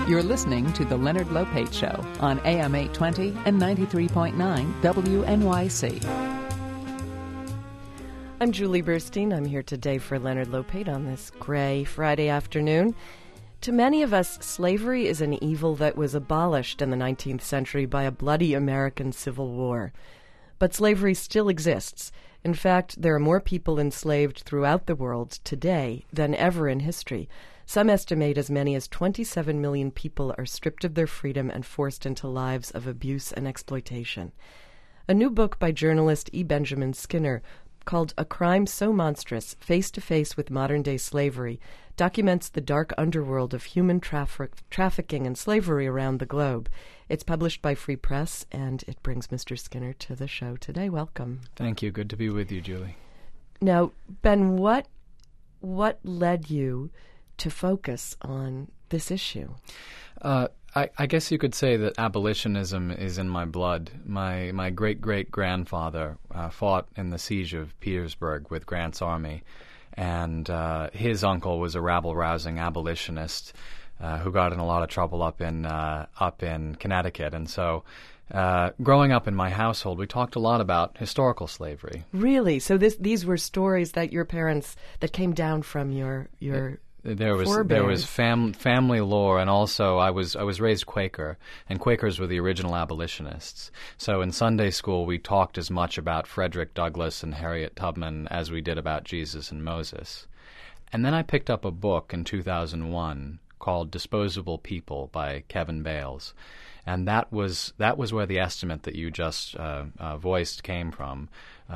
You're listening to The Leonard Lopate Show on AM 820 and 93.9 WNYC. I'm Julie Burstein. I'm here today for Leonard Lopate on this gray Friday afternoon. To many of us, slavery is an evil that was abolished in the 19th century by a bloody American Civil War. But slavery still exists. In fact, there are more people enslaved throughout the world today than ever in history. Some estimate as many as 27 million people are stripped of their freedom and forced into lives of abuse and exploitation. A new book by journalist E. Benjamin Skinner, called A Crime So Monstrous, Face to Face with Modern-Day Slavery, documents the dark underworld of human trafficking and slavery around the globe. It's published by Free Press, and it brings Mr. Skinner to the show today. Welcome. Thank you. Good to be with you, Julie. Now, Ben, what led you to focus on this issue? I guess you could say that abolitionism is in my blood. My great-great-grandfather fought in the siege of Petersburg with Grant's army, and his uncle was a rabble-rousing abolitionist who got in a lot of trouble up in Connecticut. And so growing up in my household, we talked a lot about historical slavery. Really? So these were stories that your parents, that came down from your There was family lore, and also I was raised Quaker, and Quakers were the original abolitionists. So in Sunday school, we talked as much about Frederick Douglass and Harriet Tubman as we did about Jesus and Moses. And then I picked up a book in 2001 called Disposable People by Kevin Bales, and that was where the estimate that you just voiced came from.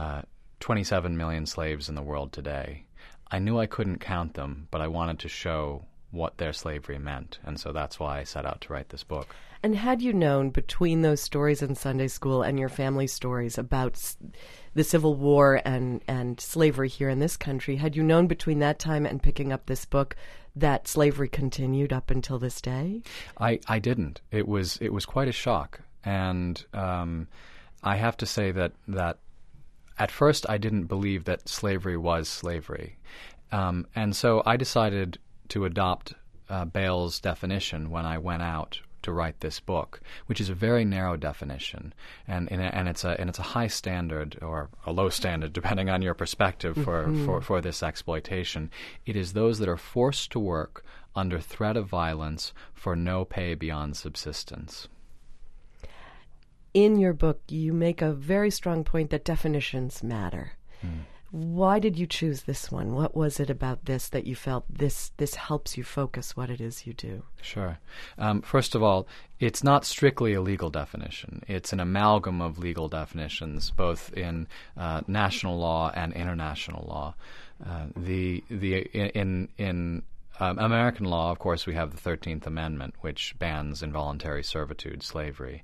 27 million slaves in the world today. I knew I couldn't count them, but I wanted to show what their slavery meant, and so that's why I set out to write this book. And had you known, between those stories in Sunday school and your family stories about the Civil War and slavery here in this country, had you known between that time and picking up this book that slavery continued up until this day? I didn't. It was quite a shock, and I have to say that at first, I didn't believe that slavery was slavery. And so I decided to adopt Bales' definition when I went out to write this book, which is a very narrow definition, and it's a high standard or a low standard, depending on your perspective, for this exploitation. It is those that are forced to work under threat of violence for no pay beyond subsistence. In your book, you make a very strong point that definitions matter. Why did you choose this one? What was it about this that you felt this helps you focus what it is you do? Sure. First of all, it's not strictly a legal definition. It's an amalgam of legal definitions, both in national law and international law. In American law, of course, we have the 13th Amendment, which bans involuntary servitude, slavery.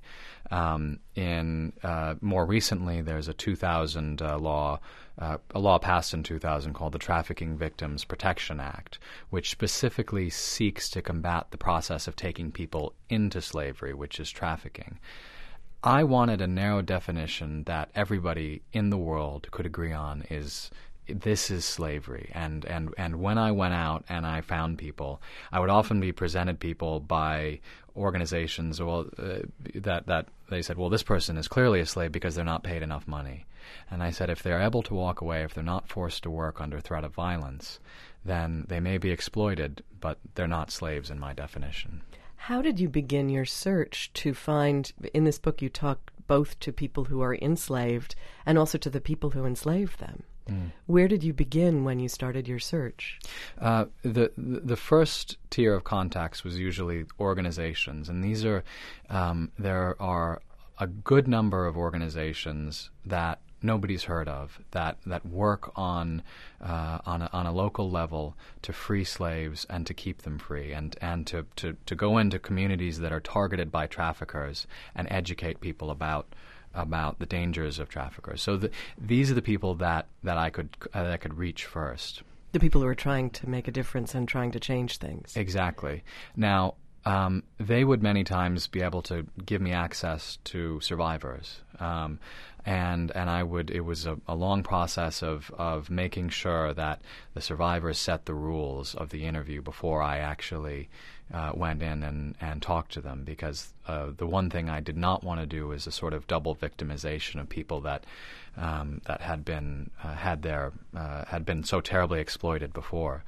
More recently, there's a 2000 law, a law passed in 2000 called the Trafficking Victims Protection Act, which specifically seeks to combat the process of taking people into slavery, which is trafficking. I wanted a narrow definition that everybody in the world could agree on this is slavery. And when I went out and I found people, I would often be presented people by organizations that they said, well, this person is clearly a slave because they're not paid enough money. And I said, if they're able to walk away, if they're not forced to work under threat of violence, then they may be exploited, but they're not slaves in my definition. How did you begin your search to find, in this book you talk both to people who are enslaved and also to the people who enslave them? Where did you begin when you started your search? The first tier of contacts was usually organizations, and these are there are a good number of organizations that nobody's heard of that work on a local level to free slaves and to keep them free, and to go into communities that are targeted by traffickers and educate people about the dangers of traffickers. So these are the people that I could reach first. The people who are trying to make a difference and trying to change things. Exactly. Now, they would many times be able to give me access to survivors. And I would. It was a long process of making sure that the survivors set the rules of the interview before I actually went in and talked to them, because the one thing I did not want to do is a sort of double victimization of people that had been so terribly exploited before.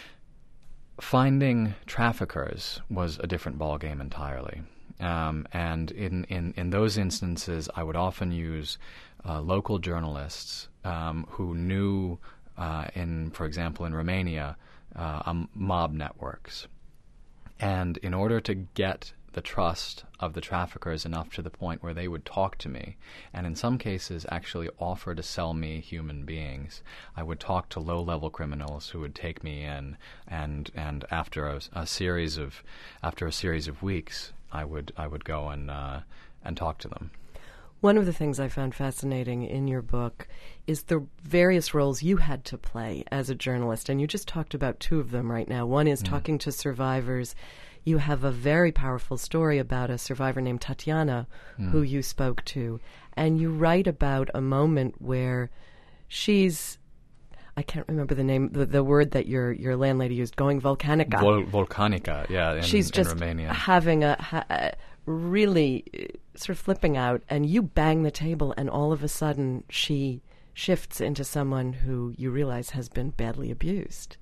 Finding traffickers was a different ballgame entirely. And in those instances, I would often use local journalists who knew, for example, in Romania, mob networks. And in order to get the trust of the traffickers enough to the point where they would talk to me, and in some cases actually offer to sell me human beings, I would talk to low-level criminals who would take me in, and after a series of weeks, I would go and talk to them. One of the things I found fascinating in your book is the various roles you had to play as a journalist, and you just talked about two of them right now. One is talking to survivors. You have a very powerful story about a survivor named Tatiana who you spoke to, and you write about a moment where she's, I can't remember the name, the word that your landlady used, going volcanica. Volcanica, yeah, she's just in Romania. Having a really sort of flipping out, and you bang the table, and all of a sudden she shifts into someone who you realize has been badly abused.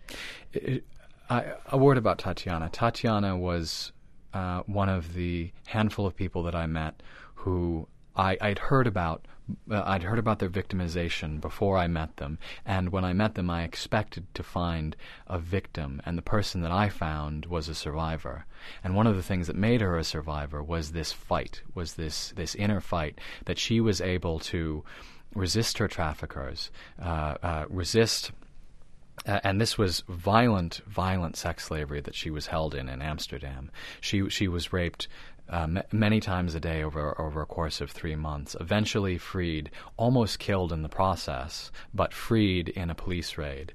A word about Tatiana. Tatiana was one of the handful of people that I met who I'd heard about. I'd heard about their victimization before I met them, and when I met them, I expected to find a victim, and the person that I found was a survivor. And one of the things that made her a survivor was this fight, was this inner fight, that she was able to resist her traffickers, resist. And this was violent sex slavery that she was held in Amsterdam. She was raped many times a day over a course of 3 months, eventually freed, almost killed in the process, but freed in a police raid.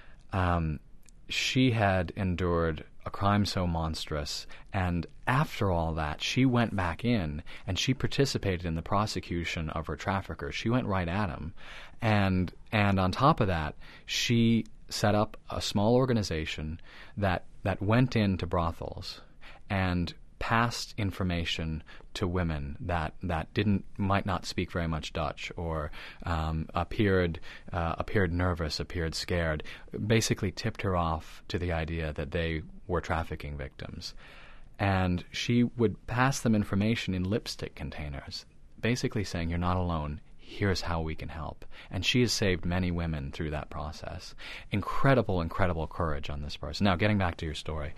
She had endured a crime so monstrous, and after all that, she went back in and she participated in the prosecution of her trafficker. She went right at him. And on top of that, she set up a small organization that went into brothels and passed information to women that might not speak very much Dutch, or appeared nervous, appeared scared, basically tipped her off to the idea that they were trafficking victims. And she would pass them information in lipstick containers, basically saying, "You're not alone. Here's how we can help." And she has saved many women through that process. Incredible courage on this person. Now, getting back to your story,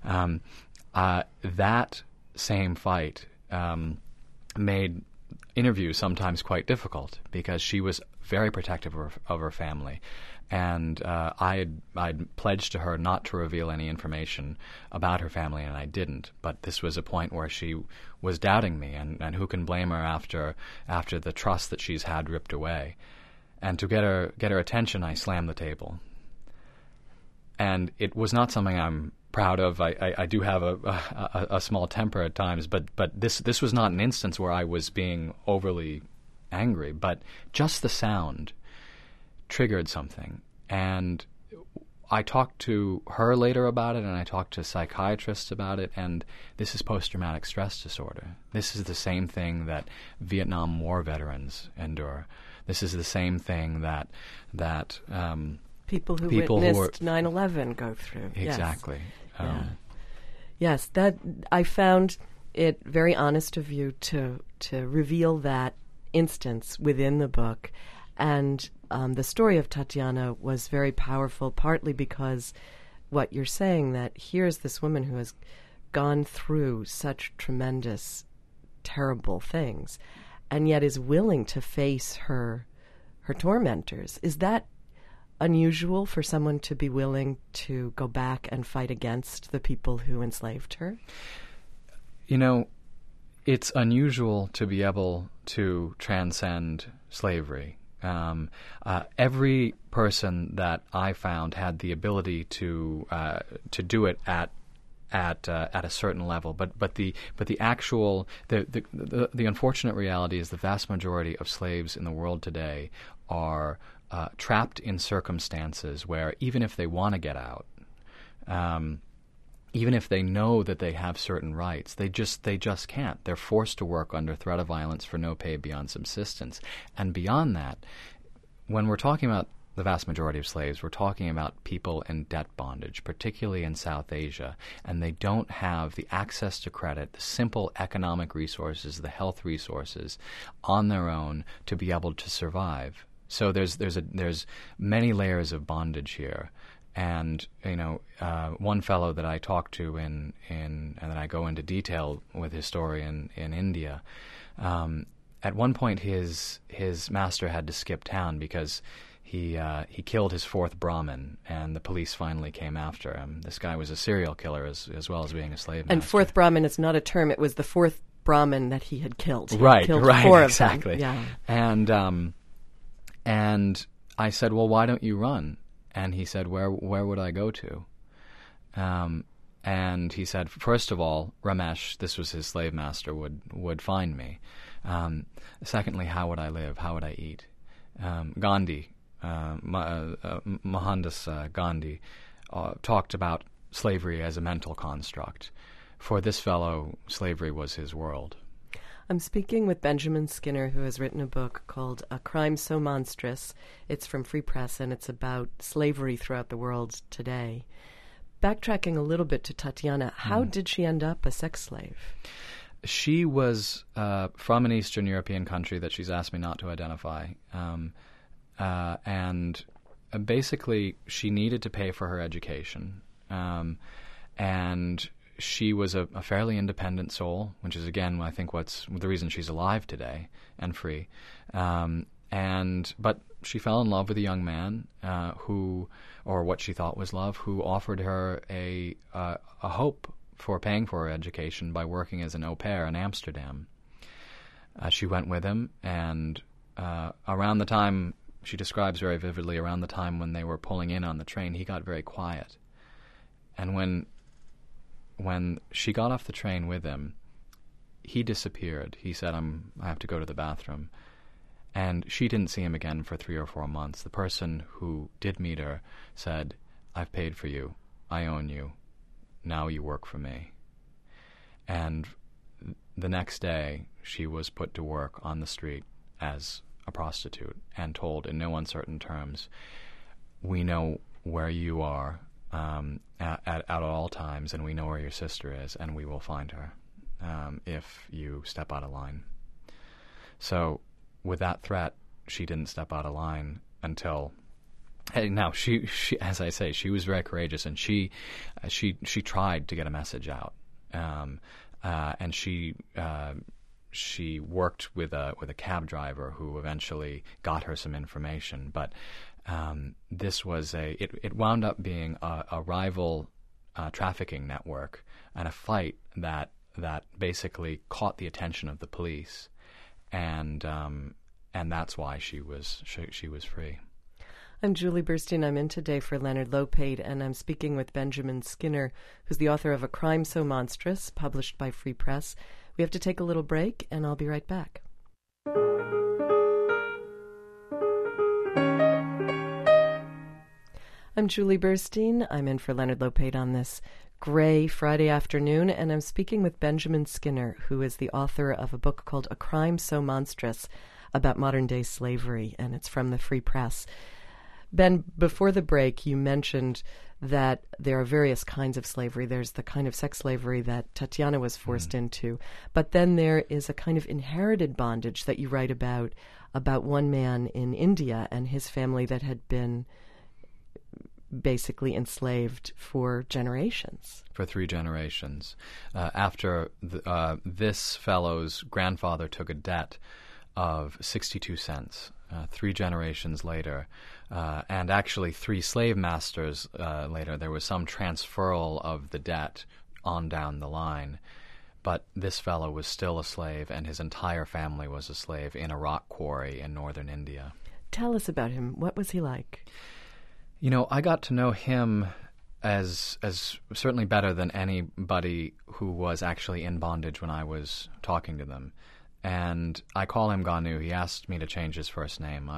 that same fight made interviews sometimes quite difficult, because she was very protective of her family. And I'd pledged to her not to reveal any information about her family, and I didn't. But this was a point where she was doubting me, and who can blame her after the trust that she's had ripped away? And to get her attention, I slammed the table. And it was not something I'm proud of. I do have a small temper at times, but this was not an instance where I was being overly angry, but just the sound triggered something. And I talked to her later about it, and I talked to psychiatrists about it, and this is post-traumatic stress disorder. This is the same thing that Vietnam War veterans endure. This is the same thing that people who witnessed 9/11 go through. Exactly. Yes. Yes, that I found it very honest of you to reveal that instance within the book. And the story of Tatiana was very powerful, partly because what you're saying, that here's this woman who has gone through such tremendous, terrible things, and yet is willing to face her tormentors. Is that unusual for someone to be willing to go back and fight against the people who enslaved her? You know, it's unusual to be able to transcend slavery. Every person that I found had the ability to do it at at a certain level, but the actual the unfortunate reality is the vast majority of slaves in the world today are trapped in circumstances where even if they want to get out, even if they know that they have certain rights, they just can't. They're forced to work under threat of violence for no pay beyond subsistence. And beyond that, when we're talking about the vast majority of slaves, we're talking about people in debt bondage, particularly in South Asia, and they don't have the access to credit, the simple economic resources, the health resources on their own to be able to survive. So there's many layers of bondage here. And one fellow that I talked to and that I go into detail with his story in India, at one point his master had to skip town because he killed his fourth Brahmin, and the police finally came after him. This guy was a serial killer as well as being a slave master. And fourth Brahmin is not a term; it was the fourth Brahmin that he had killed. He right, had killed right, four exactly. Of them. Yeah. And I said, well, why don't you run? And he said, where would I go to? And he said, first of all, Ramesh, this was his slave master, would find me. Secondly, how would I live? How would I eat? Gandhi, Mohandas Gandhi, talked about slavery as a mental construct. For this fellow, slavery was his world. I'm speaking with Benjamin Skinner, who has written a book called A Crime So Monstrous. It's from Free Press, and it's about slavery throughout the world today. Backtracking a little bit to Tatiana, how did she end up a sex slave? She was from an Eastern European country that she's asked me not to identify. And basically, she needed to pay for her education. And she was a fairly independent soul, which is, again, I think what's the reason she's alive today and free. But she fell in love with a young man or what she thought was love, who offered her a hope for paying for her education by working as an au pair in Amsterdam. She went with him, and around the time, she describes very vividly, around the time when they were pulling in on the train, he got very quiet. And when she got off the train with him, he disappeared. He said, I have to go to the bathroom. And she didn't see him again for 3 or 4 months. The person who did meet her said, I've paid for you. I own you. Now you work for me. And the next day, she was put to work on the street as a prostitute and told in no uncertain terms, we know where you are at all times, and we know where your sister is, and we will find her if you step out of line. So with that threat, she didn't step out of line until... Now, she, as I say, she was very courageous, and she tried to get a message out, and she worked with a cab driver who eventually got her some information. But this was it wound up being a rival trafficking network and a fight that basically caught the attention of the police, and that's why she was free. I'm Julie Burstein. I'm in today for Leonard Lopate, and I'm speaking with Benjamin Skinner, who's the author of A Crime So Monstrous, published by Free Press. We have to take a little break, and I'll be right back. I'm Julie Burstein. I'm in for Leonard Lopate on this gray Friday afternoon, and I'm speaking with Benjamin Skinner, who is the author of a book called A Crime So Monstrous about modern-day slavery, and it's from the Free Press. Ben, before the break, you mentioned that there are various kinds of slavery. There's the kind of sex slavery that Tatiana was forced into, but then there is a kind of inherited bondage that you write about one man in India and his family that had been basically enslaved for generations. For 3 generations. After this fellow's grandfather took a debt of 62 cents, 3 generations later, and actually 3 slave masters later, there was some transferal of the debt on down the line. But this fellow was still a slave, and his entire family was a slave in a rock quarry in northern India. Tell us about him. What was he like? You know, I got to know him as certainly better than anybody who was actually in bondage when I was talking to them. And I call him Ganu. He asked me to change his first name.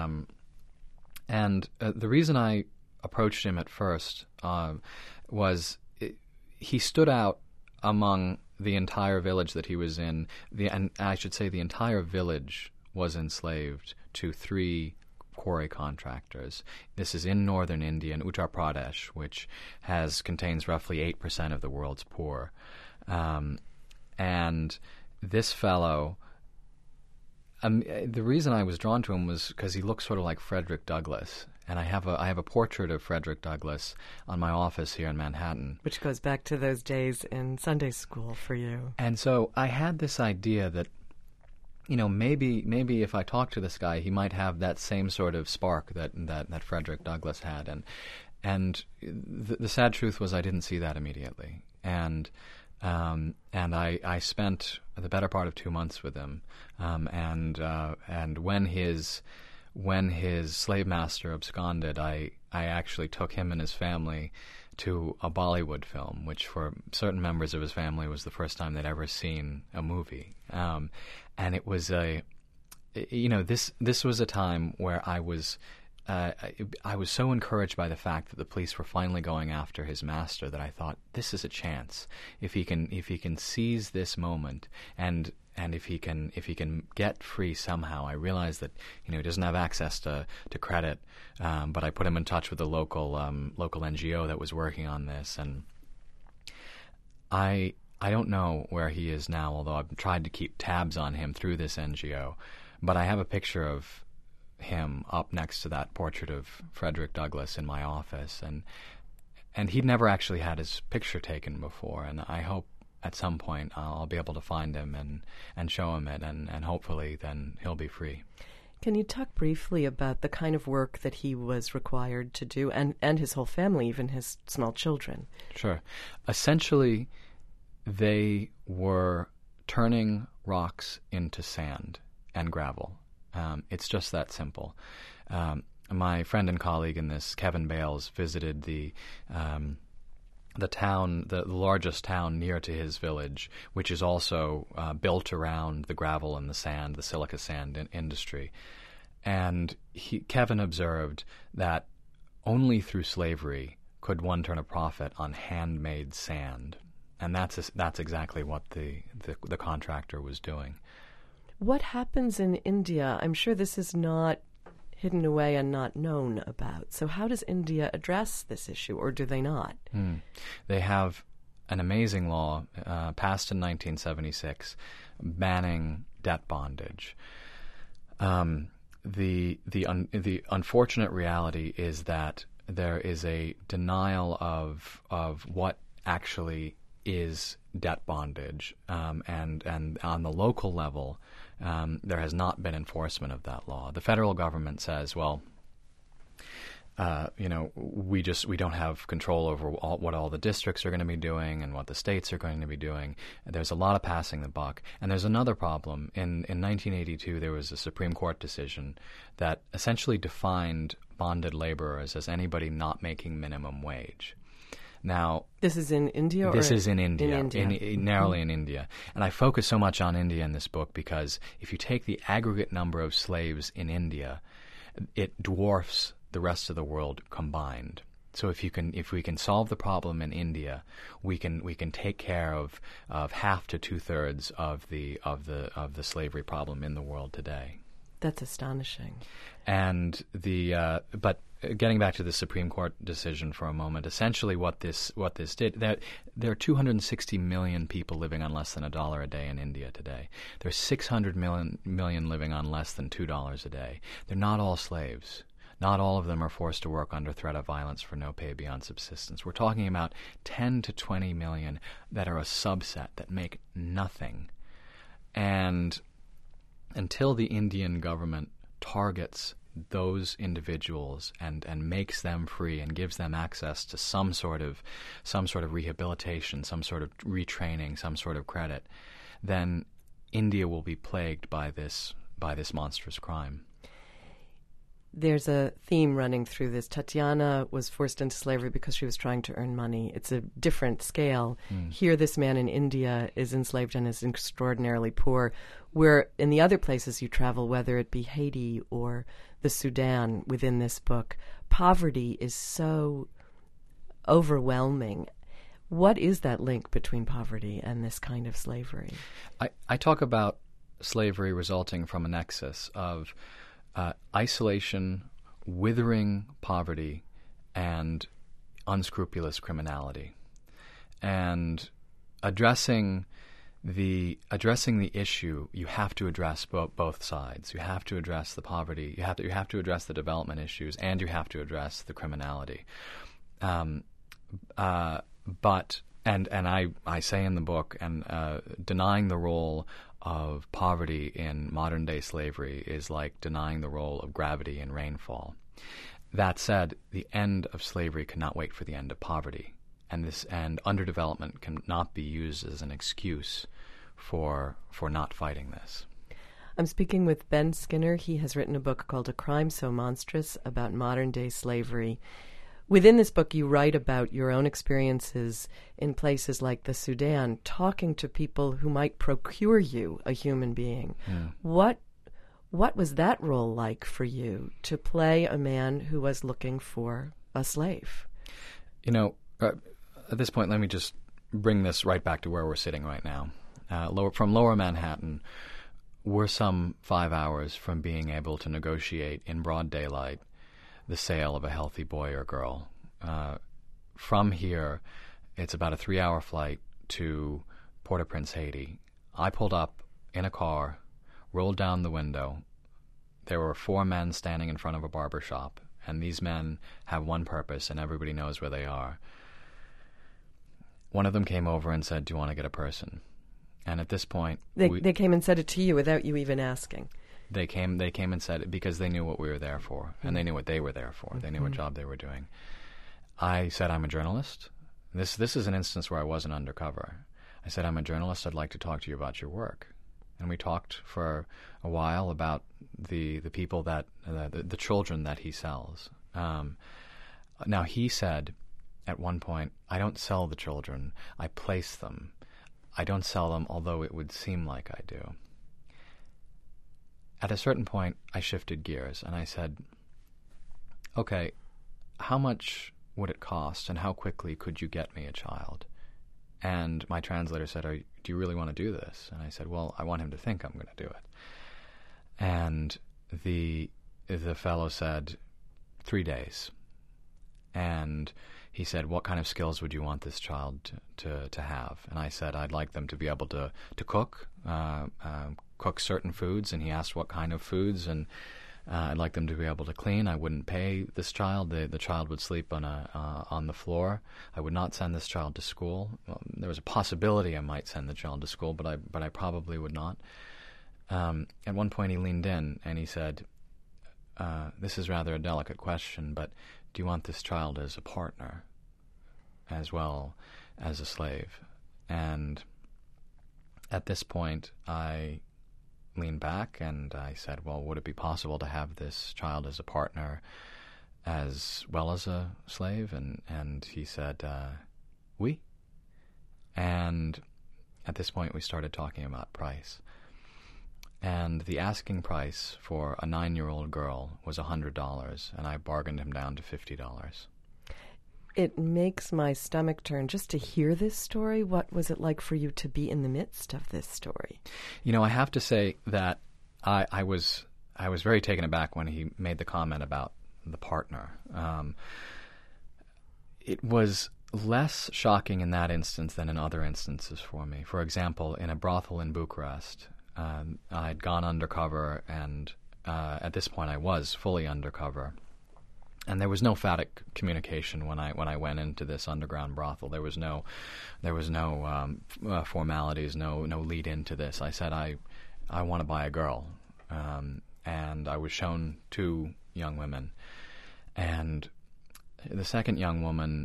The reason I approached him at first was he stood out among the entire village that he was in. And I should say the entire village was enslaved to 3 quarry contractors. This is in northern India, in Uttar Pradesh, which contains roughly 8% of the world's poor. And this fellow, the reason I was drawn to him was because he looked sort of like Frederick Douglass. And I have a portrait of Frederick Douglass on my office here in Manhattan. Which goes back to those days in Sunday school for you. And so I had this idea that, maybe if I talked to this guy, he might have that same sort of spark that Frederick Douglass had. And the sad truth was I didn't see that immediately. And I spent the better part of 2 months with him. And when his slave master absconded, I actually took him and his family to a Bollywood film, which for certain members of his family was the first time they'd ever seen a movie. And it was this was a time where I was so encouraged by the fact that the police were finally going after his master that I thought, this is a chance. If he can seize this moment and if he can get free somehow. I realized that he doesn't have access to credit, but I put him in touch with a local NGO that was working on this, and I don't know where he is now, although I've tried to keep tabs on him through this NGO. But I have a picture of him up next to that portrait of Frederick Douglass in my office, and he'd never actually had his picture taken before, and I hope at some point I'll be able to find him and show him it, and hopefully then he'll be free. Can you talk briefly about the kind of work that he was required to do, and his whole family, even his small children? Sure. Essentially, they were turning rocks into sand and gravel. It's just that simple. My friend and colleague in this, Kevin Bales, visited the town, the largest town near to his village, which is also built around the gravel and the sand, the silica sand industry. And Kevin observed that only through slavery could one turn a profit on handmade sand. And that's exactly what the contractor was doing. What happens in India? I'm sure this is not hidden away and not known about. So how does India address this issue, or do they not? They have an amazing law passed in 1976 banning debt bondage. The unfortunate reality is that there is a denial of what actually is debt bondage, and on the local level, there has not been enforcement of that law. The federal government says, well, we don't have control over what all the districts are going to be doing and what the states are going to be doing. There's a lot of passing the buck. And there's another problem. In 1982, there was a Supreme Court decision that essentially defined bonded laborers as anybody not making minimum wage. Now, this is in India? This is in India, narrowly Mm-hmm. in India. And I focus so much on India in this book because if you take the aggregate number of slaves in India, it dwarfs the rest of the world combined. So if we can solve the problem in India, we can take care of half to 2/3 of the slavery problem in the world today. That's astonishing. And but getting back to the Supreme Court decision for a moment, essentially what this did, there are 260 million people living on less than $1 a day in India today. There's 600 million living on less than $2 a day. They're not all slaves. Not all of them are forced to work under threat of violence for no pay beyond subsistence. We're talking about 10 to 20 million that are a subset that make nothing. And until the Indian government targets those individuals and makes them free and gives them access to some sort of rehabilitation, some sort of retraining, some sort of credit, then India will be plagued by this monstrous crime. there's a theme running through this. Tatiana was forced into slavery because she was trying to earn money. It's a different scale. Here, this man in India is enslaved and is extraordinarily poor, where in the other places you travel, whether it be Haiti or the Sudan within this book, poverty is so overwhelming. What is that link between poverty and this kind of slavery? I talk about slavery resulting from a nexus of isolation, withering poverty, and unscrupulous criminality. And addressing the issue, you have to address both sides. You have to address the poverty. You have to address the development issues, and you have to address the criminality. But I say in the book, and denying the role of poverty in modern-day slavery is like denying the role of gravity in rainfall. That said, the end of slavery cannot wait for the end of poverty, and underdevelopment cannot be used as an excuse for not fighting this. I'm speaking with Ben Skinner. He has written a book called A Crime So Monstrous about modern-day slavery. Within this book, you write about your own experiences in places like the Sudan, talking to people who might procure you a human being. Yeah. What was that role like for you, to play a man who was looking for a slave? At this point, let me just bring this right back to where we're sitting right now. From Lower Manhattan, we're some 5 hours from being able to negotiate in broad daylight the sale of a healthy boy or girl. From here, it's about a 3-hour flight to Port-au-Prince, Haiti. I pulled up in a car, rolled down the window. There were 4 men standing in front of a barber shop, and these men have one purpose, and everybody knows where they are. One of them came over and said, "Do you want to get a person?" And at this point... They came and said it to you without you even asking. They came and said it because they knew what we were there for, and they knew what they were there for. They knew what job they were doing. I said, "I'm a journalist." This is an instance where I wasn't undercover. I said, "I'm a journalist. I'd like to talk to you about your work." And we talked for a while about the people that the children that he sells. Now he said at one point, "I don't sell the children. I place them. I don't sell them, although it would seem like I do." At a certain point, I shifted gears, and I said, "Okay, how much would it cost, and how quickly could you get me a child?" And my translator said, "Do you really want to do this?" And I said, "Well, I want him to think I'm going to do it." And the fellow said, 3 days. And he said, "What kind of skills would you want this child to have?" And I said, "I'd like them to be able to cook, cook certain foods," and he asked what kind of foods, and I'd like them to be able to clean. I wouldn't pay this child. The child would sleep on the floor. I would not send this child to school. Well, there was a possibility I might send the child to school, but I probably would not. At one point he leaned in and he said, "This is rather a delicate question, but do you want this child as a partner as well as a slave?" And at this point I leaned back and I said, "Well, would it be possible to have this child as a partner as well as a slave?" And he said, "Oui." And at this point we started talking about price. And the asking price for a 9-year-old girl was $100, and I bargained him down to $50. It makes my stomach turn just to hear this story. What was it like for you to be in the midst of this story? I have to say that I was very taken aback when he made the comment about the partner. It was less shocking in that instance than in other instances for me. For example, in a brothel in Bucharest, I'd gone undercover, and at this point I was fully undercover. And there was no phatic communication when I went into this underground brothel. There was no formalities, no lead into this. I said I want to buy a girl, and I was shown 2 young women, and the second young woman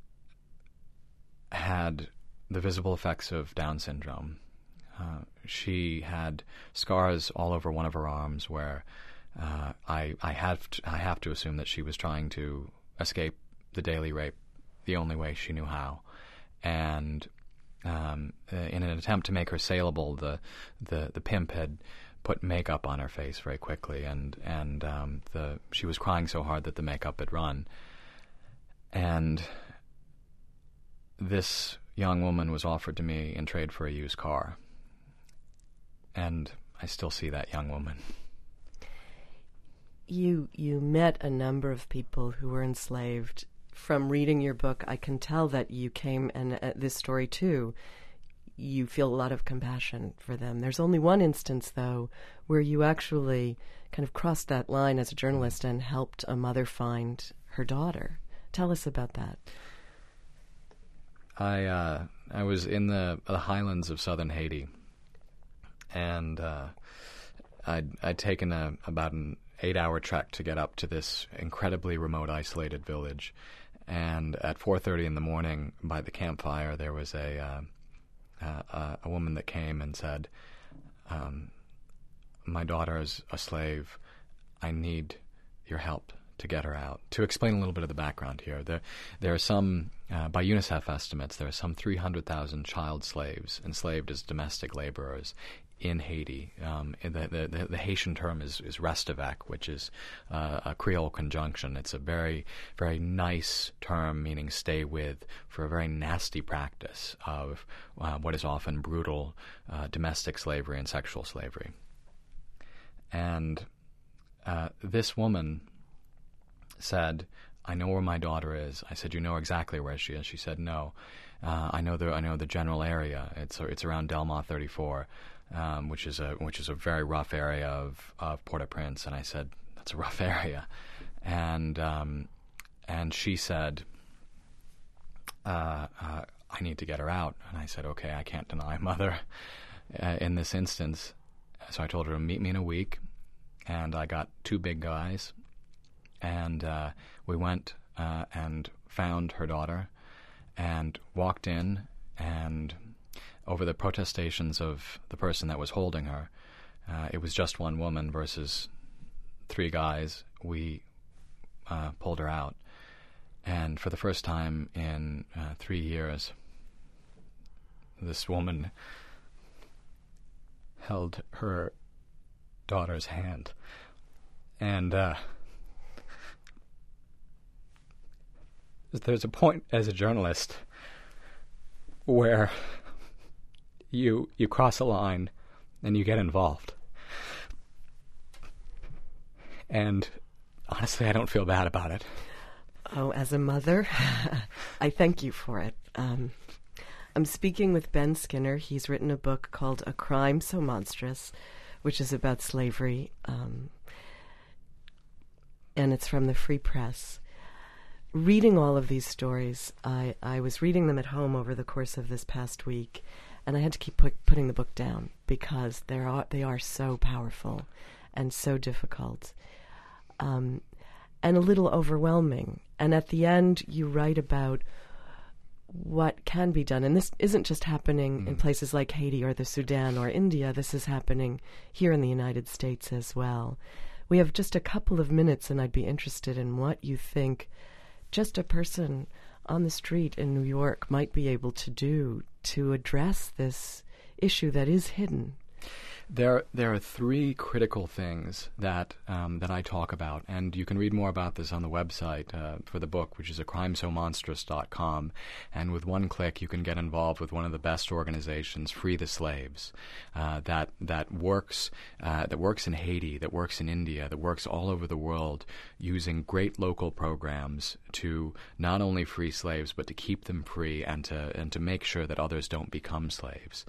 had the visible effects of Down syndrome. She had scars all over one of her arms where I have to assume that she was trying to escape the daily rape the only way she knew how, and in an attempt to make her saleable, the pimp had put makeup on her face very quickly, and she was crying so hard that the makeup had run, and this young woman was offered to me in trade for a used car, and I still see that young woman. You met a number of people who were enslaved. From reading your book, I can tell that you came, and this story too, you feel a lot of compassion for them. There's only one instance, though, where you actually kind of crossed that line as a journalist and helped a mother find her daughter. Tell us about that. I was in the highlands of southern Haiti, and I'd taken about an 8-hour trek to get up to this incredibly remote, isolated village. And at 4:30 in the morning, by the campfire, there was a woman that came and said, "My daughter is a slave. I need your help to get her out." To explain a little bit of the background here, there are some, by UNICEF estimates, there are some 300,000 child slaves enslaved as domestic laborers in Haiti. The Haitian term is restivec, which is a Creole conjunction. It's a very, very nice term meaning stay with for a very nasty practice of what is often brutal domestic slavery and sexual slavery. And this woman said, "I know where my daughter is." I said, "You know exactly where she is?" She said, "No, I know the general area. It's around Delma 34, which is a very rough area of Port-au-Prince." And I said, "That's a rough area," and she said, "I need to get her out." And I said, "Okay, I can't deny mother in this instance." So I told her to meet me in a week, and I got 2 big guys. And we went and found her daughter and walked in, and over the protestations of the person that was holding her, it was just one woman versus 3 guys, we pulled her out. And for the first time in 3 years, this woman held her daughter's hand. And there's a point as a journalist where you cross a line and you get involved. And honestly, I don't feel bad about it. Oh, as a mother, I thank you for it. I'm speaking with Ben Skinner. He's written a book called A Crime So Monstrous, which is about slavery, and it's from the Free Press. Reading all of these stories, I was reading them at home over the course of this past week, and I had to keep putting the book down because they are so powerful and so difficult, and a little overwhelming. And at the end, you write about what can be done. And this isn't just happening in places like Haiti or the Sudan or India. This is happening here in the United States as well. We have just a couple of minutes, and I'd be interested in what you think just a person on the street in New York might be able to do to address this issue that is hidden. There are 3 critical things that I talk about, and you can read more about this on the website for the book, which is acrimesomonstrous.com. And with one click, you can get involved with one of the best organizations, Free the Slaves, that works in Haiti, that works in India, that works all over the world, using great local programs to not only free slaves but to keep them free and to make sure that others don't become slaves.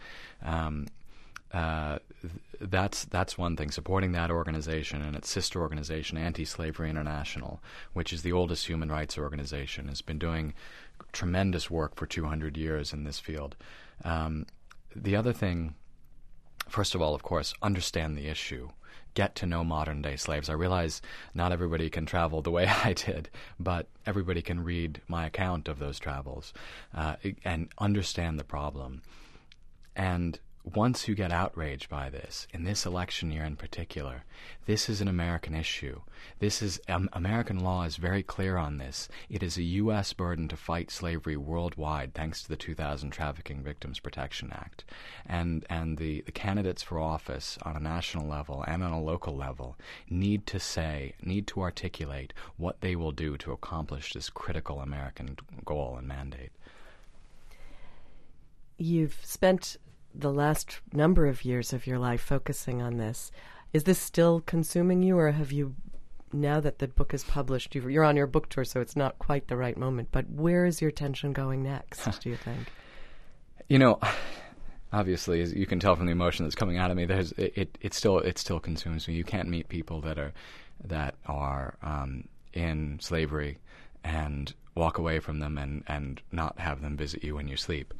That's one thing, supporting that organization and its sister organization, Anti-Slavery International, which is the oldest human rights organization, has been doing tremendous work for 200 years in this field. The other thing, first of all, of course, understand the issue. Get to know modern-day slaves. I realize not everybody can travel the way I did, but everybody can read my account of those travels and understand the problem. And once you get outraged by this, in this election year in particular, this is an American issue. This is American law is very clear on this. It is a U.S. burden to fight slavery worldwide, thanks to the 2000 Trafficking Victims Protection Act. And the candidates for office on a national level and on a local level need to articulate what they will do to accomplish this critical American goal and mandate. You've spent the last number of years of your life focusing on this. Is this still consuming you, or have you, now that the book is published, you're on your book tour, so it's not quite the right moment, but where is your attention going next, do you think? You know, obviously, as you can tell from the emotion that's coming out of me, it still consumes me. You can't meet people that are in slavery and walk away from them and not have them visit you when you sleep.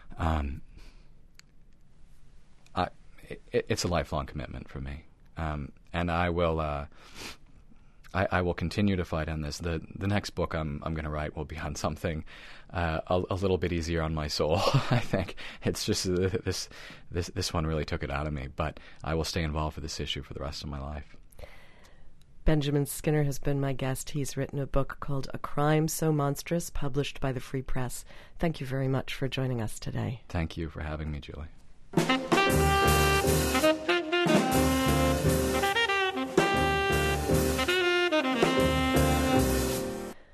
It's a lifelong commitment for me, and I will continue to fight on this. The next book I'm going to write will be on something a little bit easier on my soul. I think it's just this one really took it out of me, but I will stay involved with this issue for the rest of my life. Benjamin Skinner has been my guest. He's written a book called A Crime So Monstrous, published by the Free Press. Thank you very much for joining us today. Thank you for having me, Julie.